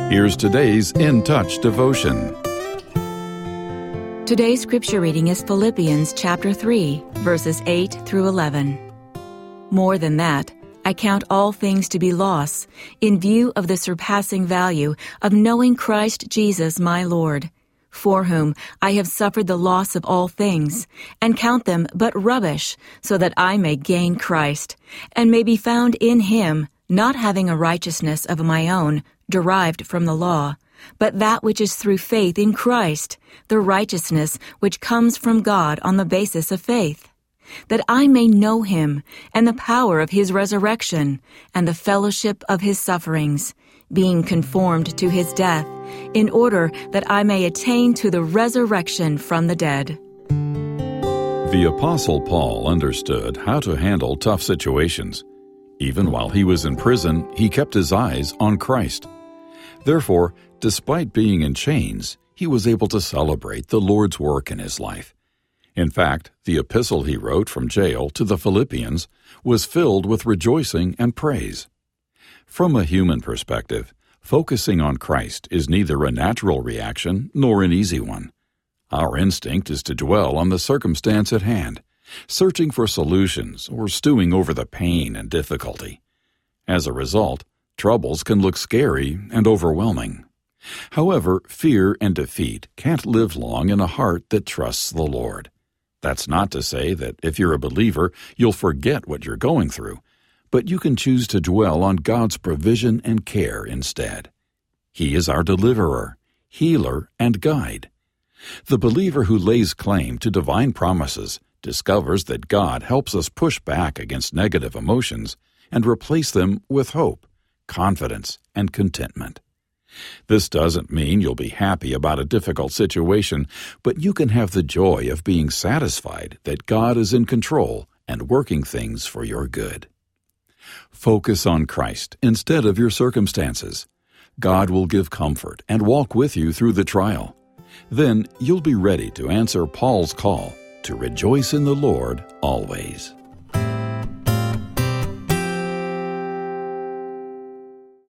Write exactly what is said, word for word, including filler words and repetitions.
Here's today's In Touch devotion. Today's scripture reading is Philippians chapter three, verses eight through eleven. More than that, I count all things to be loss, in view of the surpassing value of knowing Christ Jesus my Lord, for whom I have suffered the loss of all things, and count them but rubbish, so that I may gain Christ, and may be found in him, not having a righteousness of my own, derived from the law, but that which is through faith in Christ, the righteousness which comes from God on the basis of faith, that I may know him, and the power of his resurrection, and the fellowship of his sufferings, being conformed to his death, in order that I may attain to the resurrection from the dead. The Apostle Paul understood how to handle tough situations. Even while he was in prison, he kept his eyes on Christ. Therefore, despite being in chains, he was able to celebrate the Lord's work in his life. In fact, the epistle he wrote from jail to the Philippians was filled with rejoicing and praise. From a human perspective, focusing on Christ is neither a natural reaction nor an easy one. Our instinct is to dwell on the circumstance at hand, searching for solutions or stewing over the pain and difficulty. As a result, troubles can look scary and overwhelming. However, fear and defeat can't live long in a heart that trusts the Lord. That's not to say that if you're a believer, you'll forget what you're going through, but you can choose to dwell on God's provision and care instead. He is our deliverer, healer, and guide. The believer who lays claim to divine promises discovers that God helps us push back against negative emotions and replace them with hope, confidence, and contentment. This doesn't mean you'll be happy about a difficult situation, but you can have the joy of being satisfied that God is in control and working things for your good. Focus on Christ instead of your circumstances. God will give comfort and walk with you through the trial. Then you'll be ready to answer Paul's call to rejoice in the Lord always.